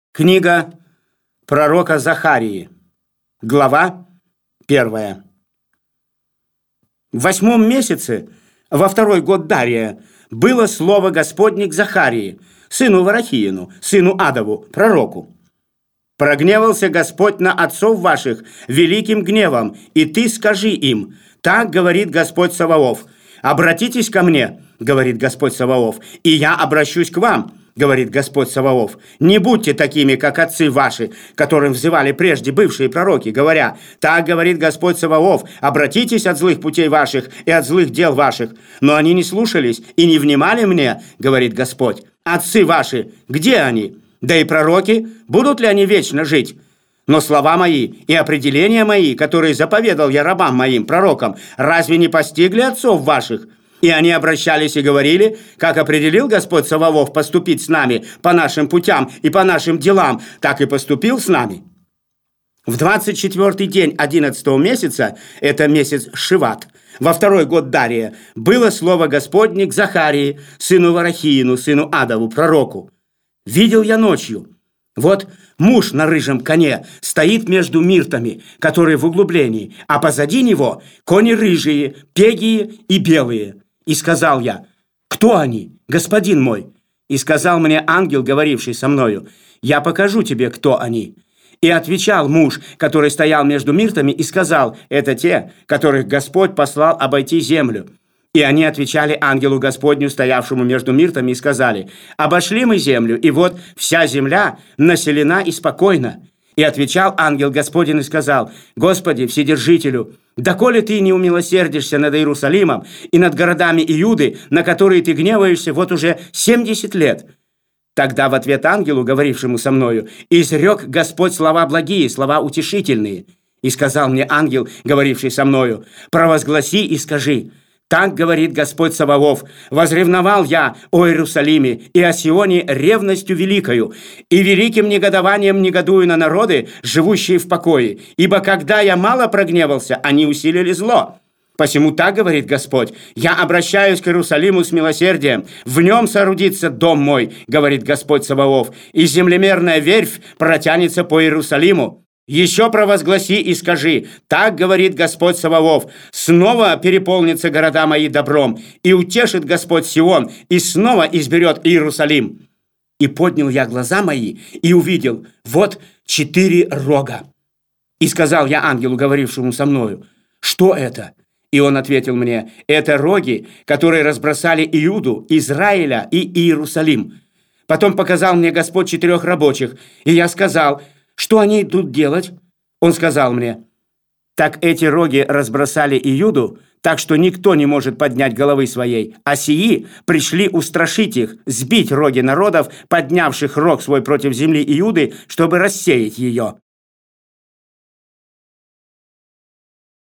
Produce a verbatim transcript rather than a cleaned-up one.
Книга пророка Захарии, глава первая. В восьмом месяце, во второй год Дария, было слово Господне к Захарии, сыну Варахиину, сыну Адову, пророку. «Прогневался Господь на отцов ваших великим гневом, и ты скажи им, так говорит Господь Саваоф, обратитесь ко мне, говорит Господь Саваоф, и я обращусь к вам, говорит Господь Саваоф. Не будьте такими, как отцы ваши, которым взывали прежде бывшие пророки, говоря, так говорит Господь Саваоф, обратитесь от злых путей ваших и от злых дел ваших. Но они не слушались и не внимали мне, говорит Господь. Отцы ваши, где они? Да и пророки, будут ли они вечно жить? Но слова мои и определения мои, которые заповедал я рабам моим, пророкам, разве не постигли отцов ваших? И они обращались и говорили, как определил Господь Саваоф поступить с нами по нашим путям и по нашим делам, так и поступил с нами. В двадцать четвёртый день одиннадцатого месяца, это месяц Шиват, во второй год Дария, было слово Господне к Захарии, сыну Варахиину, сыну Адову, пророку. Видел я ночью, вот муж на рыжем коне стоит между миртами, которые в углублении, а позади него кони рыжие, пегие и белые. И сказал я, кто они, господин мой? И сказал мне ангел, говоривший со мною, я покажу тебе, кто они. И отвечал муж, который стоял между миртами, и сказал, это те, которых Господь послал обойти землю. И они отвечали ангелу Господню, стоявшему между миртами, и сказали, обошли мы землю, и вот вся земля населена и спокойна. И отвечал ангел Господень и сказал, Господи, Вседержителю, доколе ты не умилосердишься над Иерусалимом и над городами Иуды, на которые ты гневаешься вот уже семьдесят лет? Тогда в ответ ангелу, говорившему со мною, изрек Господь слова благие, слова утешительные. И сказал мне ангел, говоривший со мною, провозгласи и скажи, так говорит Господь Саваоф, возревновал я о Иерусалиме и о Сионе ревностью великою, и великим негодованием негодую на народы, живущие в покое, ибо когда я мало прогневался, они усилили зло. Посему так говорит Господь, я обращаюсь к Иерусалиму с милосердием, в нем соорудится дом мой, говорит Господь Саваоф, и землемерная верфь протянется по Иерусалиму. Еще провозгласи и скажи, так говорит Господь Саваоф, снова переполнятся города мои добром, и утешит Господь Сион, и снова изберет Иерусалим. И поднял я глаза мои, и увидел, вот четыре рога. И сказал я ангелу, говорившему со мною, что это? И он ответил мне, это роги, которые разбросали Иуду, Израиля и Иерусалим. Потом показал мне Господь четырех рабочих, и я сказал, что они идут делать? Он сказал мне, так эти роги разбросали Иуду, так что никто не может поднять головы своей, а сии пришли устрашить их, сбить роги народов, поднявших рог свой против земли Иуды, чтобы рассеять ее.